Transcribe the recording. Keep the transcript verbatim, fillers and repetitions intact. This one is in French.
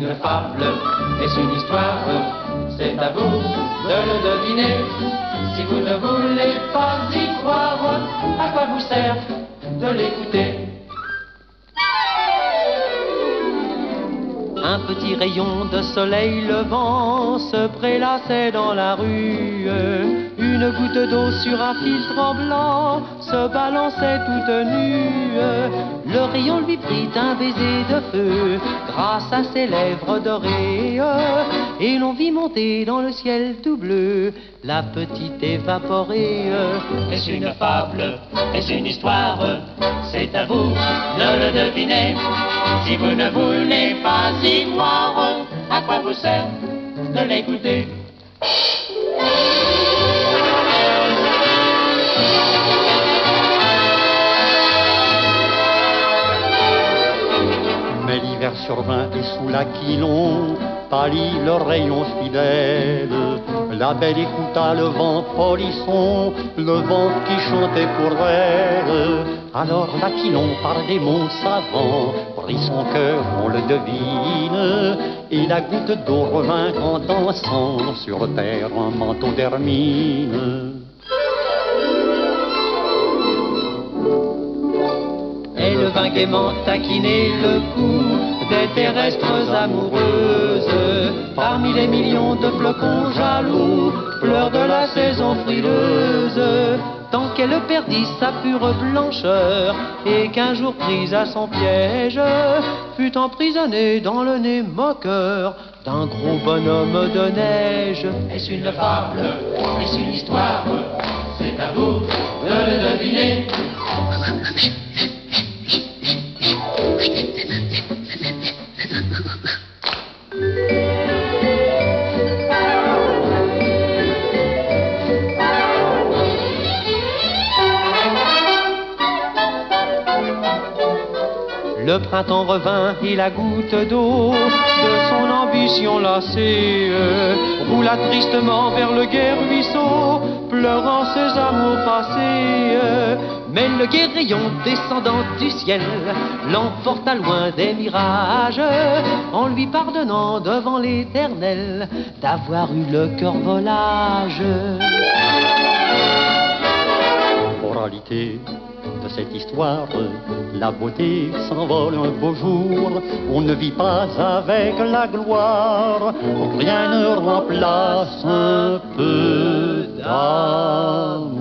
une fable, est-ce une histoire? C'est à vous de le deviner. Si vous ne voulez pas y croire, à quoi vous sert de l'écouter? Un petit rayon de soleil levant se prélassait dans la rue. Une goutte d'eau sur un fil tremblant se balançait toute nue. Le rayon lui prit un baiser de feu grâce à ses lèvres dorées. Et l'on vit monter dans le ciel tout bleu la petite évaporée. Est-ce une fable? Est-ce une histoire? C'est à vous de le deviner. Si vous ne voulez pas y croire, à quoi vous sert de l'écouter? Mais l'hiver survint et sous l'aquilon pâlit le rayon fidèle. La belle écouta le vent polisson, le vent qui chantait pour elle. Alors l'Aquilon, par des mots savants, prit son cœur, on le devine, et la goutte d'eau revint en dansant sur terre un manteau d'hermine. Elle vint gaiement taquiner le cou des terrestres amoureuses. Parmi les millions de flocons jaloux, fleurs de la saison frileuse, tant qu'elle perdit sa pure blancheur, et qu'un jour prise à son piège, fut emprisonnée dans le nez moqueur d'un gros bonhomme de neige. Est-ce une fable? Est-ce une histoire? C'est à vous de le deviner. Le printemps revint et la goutte d'eau de son ambition lassée roula tristement vers le gai ruisseau, pleurant ses amours passés. Mais le gai rayon descendant du ciel l'emporta loin des mirages, en lui pardonnant devant l'Éternel d'avoir eu le cœur volage. Moralité de cette histoire, la beauté s'envole un beau jour. On ne vit pas avec la gloire, rien ne remplace un peu d'amour.